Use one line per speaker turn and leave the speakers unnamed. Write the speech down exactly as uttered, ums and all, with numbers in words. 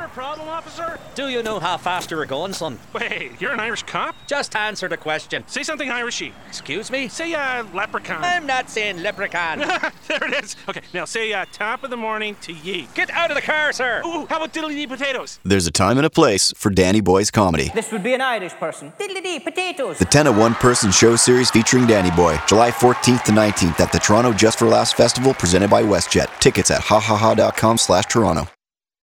problem, officer?
Do you know how fast you're going, son?
Wait, you're an Irish cop?
Just answer the question.
Say something Irishy.
Excuse me?
Say, uh, leprechaun.
I'm not saying leprechaun.
There it is. Okay, now say, uh, top of the morning to ye.
Get out of the car, sir.
Ooh, how about diddly-dee potatoes?
There's a time and a place for Danny Boy's comedy.
This would be an Irish person. Diddly-dee, potatoes.
The ten at one person show series featuring Danny Boy, July fourteenth to nineteenth at the Toronto Just for Laughs Festival presented by WestJet. Tickets at hahaha dot com slash Toronto.